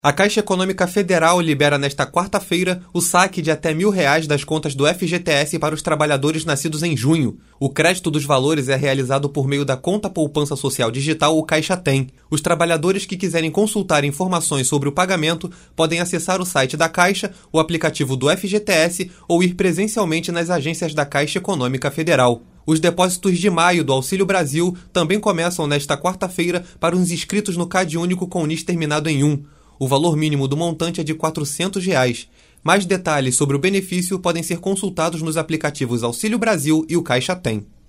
A Caixa Econômica Federal libera nesta quarta-feira o saque de até R$1.000 das contas do FGTS para os trabalhadores nascidos em junho. O crédito dos valores é realizado por meio da Conta Poupança Social Digital, o Caixa Tem. Os trabalhadores que quiserem consultar informações sobre o pagamento podem acessar o site da Caixa, o aplicativo do FGTS ou ir presencialmente nas agências da Caixa Econômica Federal. Os depósitos de maio do Auxílio Brasil também começam nesta quarta-feira para os inscritos no CadÚnico com NIS terminado em 1. O valor mínimo do montante é de R$400. Mais detalhes sobre o benefício podem ser consultados nos aplicativos Auxílio Brasil e o Caixa Tem.